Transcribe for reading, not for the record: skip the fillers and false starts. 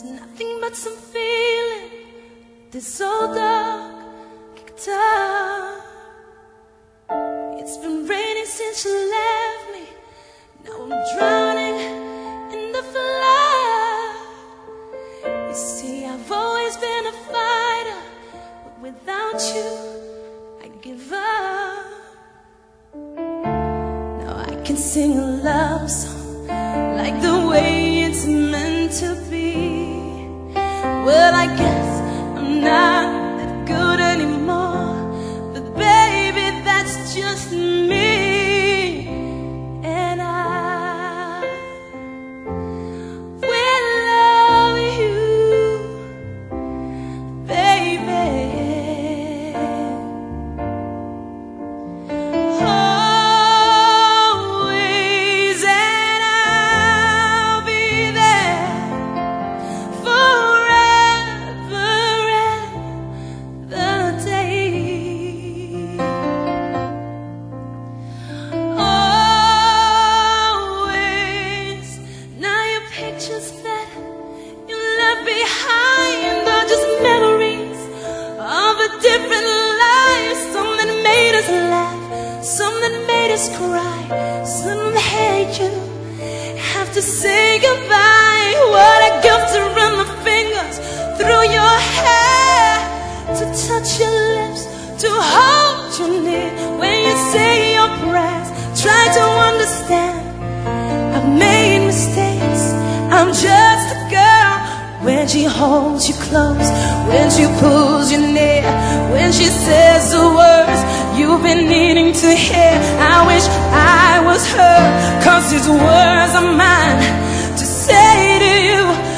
Nothing but some feeling, this old dark guitar. It's been raining since you left me. Now I'm drowning in the flood. You see, I've always been a fighter, but without you, I give up. Now I can sing a love song like the way it's meant to be. Well, I guess I'm not that good anymore, but baby, that's just me. And I will love you, baby, always, and I'll be there forever and the day. Always. Now your pictures that you left behind are just memories of a different life. Some that made us laugh, some that made us cry, some that hate you have to say goodbye. What a gift to run my fingers through your hair, to touch your lips, to hold you near when you say your prayers. Try to understand, I've made mistakes. I'm just a girl. When she holds you close, when she pulls you near, when she says the words you've been needing to hear. I wish I was her, 'cause these words are mine to say to you.